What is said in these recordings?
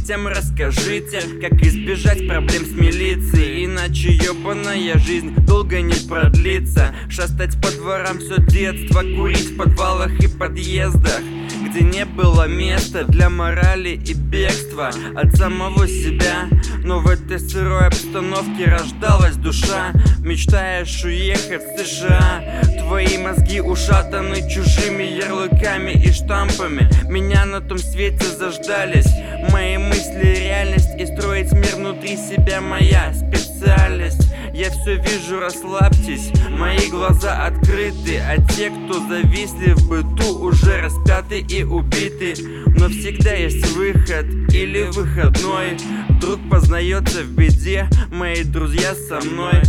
детям расскажите, как избежать проблем с милицией, иначе ёбаная жизнь долго не продлится. Шастать по дворам все детство, курить в подвалах и подъездах, где не было места для морали и бегства от самого себя. Но в этой сырой обстановке рождалась душа. Мечтаешь уехать в США, твои мозги ушатаны чужими ярлыками и штампами. Меня на том свете заждались мои мысли, реальность, и строить мир внутри себя моя специальность. Я все вижу, расслабьтесь, мои глаза открыты, а те, кто зависли в быту, уже распяты и убиты. Но всегда есть выход или выходной. Вдруг познается в беде, мои друзья со мной.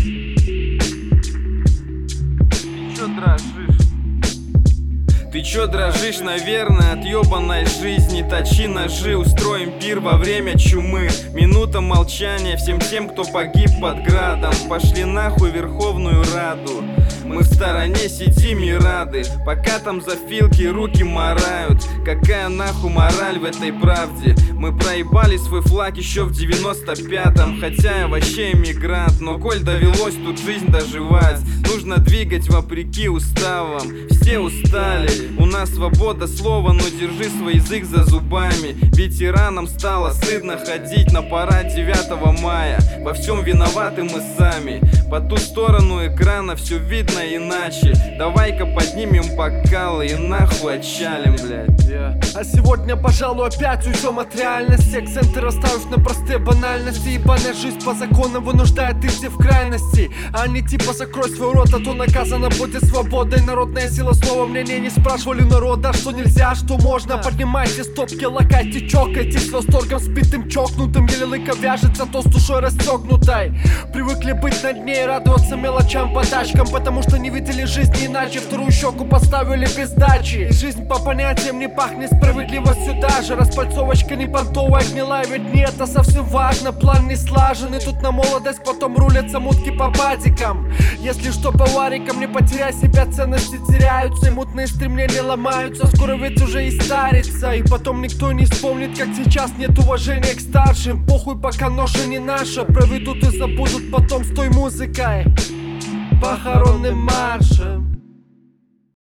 Ты чё дрожишь? Ты чё дрожишь, наверное, от ёбаной жизни? Точи ножи, устроим пир во время чумы. Минута молчания всем тем, кто погиб под градом. Пошли нахуй Верховную Раду. Мы в стороне сидим и рады, пока там зафилки руки морают. Какая нахуй мораль в этой правде? Мы проебали свой флаг еще в 95-м. Хотя я вообще эмигрант, но коль довелось тут жизнь доживать, нужно двигать вопреки уставам. Все устали, у нас свобода слова, но держи свой язык за зубами. Ветеранам стало стыдно ходить на парад 9 мая. Во всем виноваты мы сами. По ту сторону экрана все видно иначе. Давай-ка поднимем бокалы и нахуй отчалим, блядь. А сегодня, пожалуй, опять уйдем от реальности. Акценты расставив на простые банальности. Ебаная жизнь по законам вынуждает идти в крайности. А не типа закрой свой рот, а то наказано будет свободой. Народная сила слова, мнение не спрашивали народа, что нельзя, что можно. Поднимайте стопки, локайте, чокайтесь с восторгом спитым, чокнутым. Еле лыка вяжется, то с душой расстегнутой. Привыкли быть над ней, радоваться мелочам, подачкам, потому что не видели жизни иначе. Вторую щеку поставили без дачи. И жизнь по понятиям не пахнет справедливостью даже. Распальцовочка не понтовая, гнилая, ведь не это совсем важно. План не слажен, и тут на молодость потом рулятся мутки по бадикам. Если что, по варикам, не потеряй себя, ценности теряются, и мутные стремления ломаются. Скоро ведь уже и старится, и потом никто не вспомнит, как сейчас нет уважения к старшим. Похуй, пока ноша не наша, проведут и забудут потом с той музыкой, похоронным маршем.